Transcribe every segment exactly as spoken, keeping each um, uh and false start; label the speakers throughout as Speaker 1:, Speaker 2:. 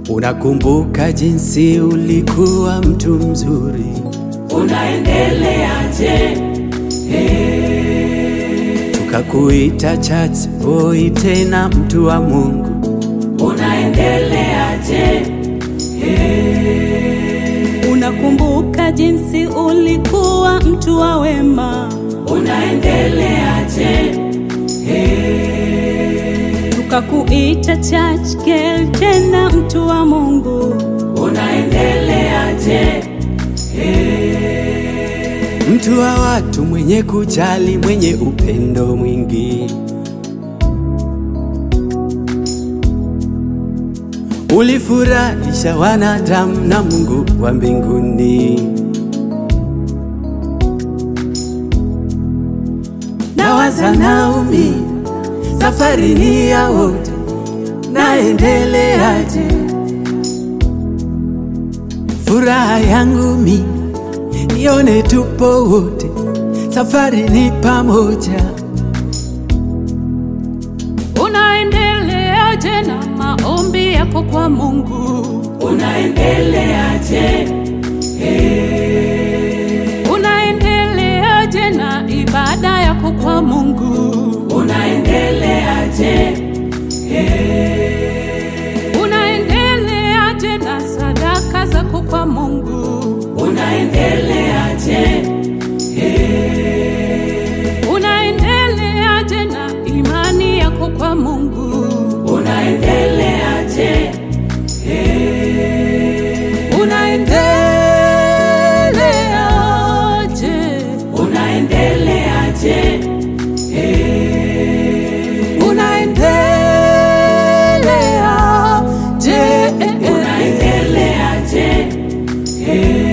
Speaker 1: Unakumbuka jinsi ulikuwa mtu mzuri,
Speaker 2: unaendeleaje? Hey.
Speaker 1: Tukakuita church boy, tena mtu wa Mungu,
Speaker 2: unaendeleaje? Hey.
Speaker 3: Unakumbuka jinsi ulikuwa mtu wa wema,
Speaker 2: unaendeleaje? Hey.
Speaker 3: Tukakuita church girl, tena mtu wa Mungu,
Speaker 2: unaendeleaje? Hey.
Speaker 1: mtu wa watu, mwenye kujali, mwenye upendo mwingi. Ulifurahisha wanadamu na Mungu wa mbinguni. Nawaza Naomi, safari ni ya wote, naendeleaje? Furaha yangu mimi nione tupo wote, safari ni pamoja.
Speaker 3: unaendeleaje na maombi yako kwa Mungu,
Speaker 2: unaendeleaje? Hey.
Speaker 3: unaendeleaje na ibada yako kwa Mungu,
Speaker 2: unaendeleaje? Hey.
Speaker 3: unaendeleaje na sadaka zako kwa Mungu,
Speaker 2: unaendeleaje? Hey.
Speaker 3: unaendeleaje na imani yako kwa Mungu,
Speaker 2: unaendeleaje? Hey.
Speaker 3: unaendeleaje?
Speaker 2: unaendeleaje? Hey.
Speaker 3: unaendeleaje?
Speaker 2: unaendeleaje? Hey.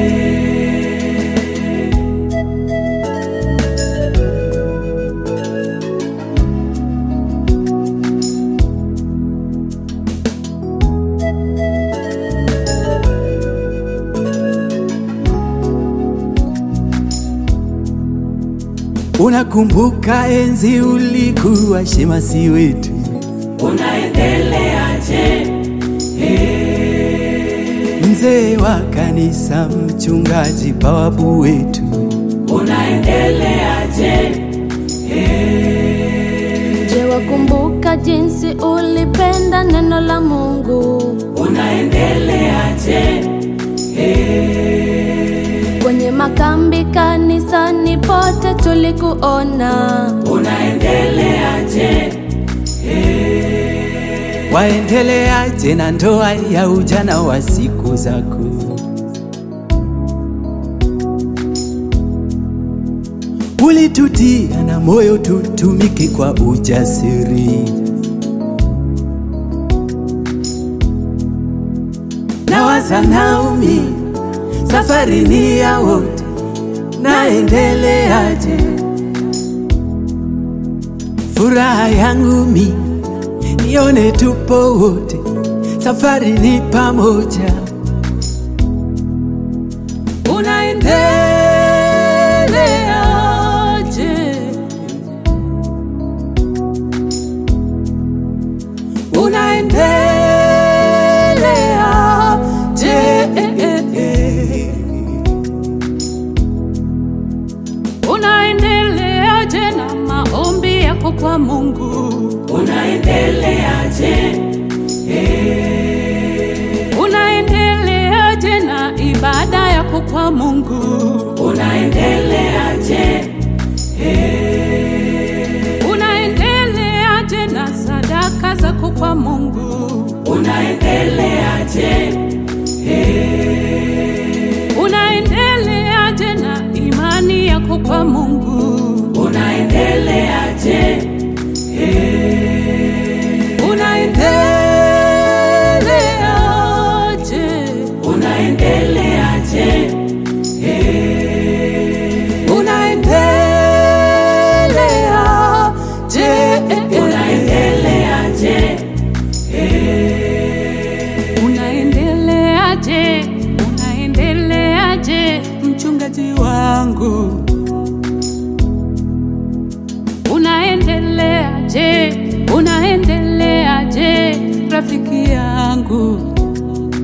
Speaker 1: Unakumbuka enzi ulikuwa shemasi wetu,
Speaker 2: unaendeleaje? Hey.
Speaker 1: mzee wa kanisa, mchungaji, bawabu wetu,
Speaker 2: unaendeleaje? Hey.
Speaker 4: Je, wakumbuka jinsi ulipenda neno la Mungu,
Speaker 2: unaendeleaje? Hey.
Speaker 4: kwenye makambi, kanisani, pote tulikuona,
Speaker 2: unaendeleaje? Hey.
Speaker 1: waendeleaje na ndoa ya ujana wa siku zako? Ulitutia na moyo tutumike kwa ujasiri. Nawaza Naomi, safari ni ya wote, naendeleaje? Furaha yangu mimi nione tupo wote, safari ni pamoja.
Speaker 3: unaendeleaje? unaendeleaje? unaendeleaje na maombi yako kwa Mungu,
Speaker 2: unaendeleaje? Hey.
Speaker 3: unaendeleaje na ibada yako kwa Mungu,
Speaker 2: unaendeleaje? Hey.
Speaker 3: unaendeleaje na sadaka zako kwa Mungu,
Speaker 2: unaendeleaje? Hey.
Speaker 3: unaendeleaje na imani yako kwa Mungu,
Speaker 2: unaendeleaje? Hey.
Speaker 3: unaendeleaje?
Speaker 2: unaendeleaje? Hey.
Speaker 3: unaendeleaje?
Speaker 2: unaendeleaje? Hey.
Speaker 3: unaendeleaje? unaendeleaje mchungaji wangu, unaendeleaje? unaendeleaje rafiki yangu,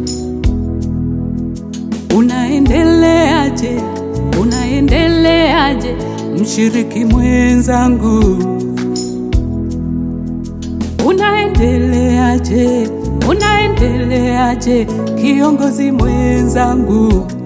Speaker 3: unaendeleaje? Unaendeleaje mshiriki mwenzangu? Unaendeleaje? Unaendeleaje kiongozi mwenzangu?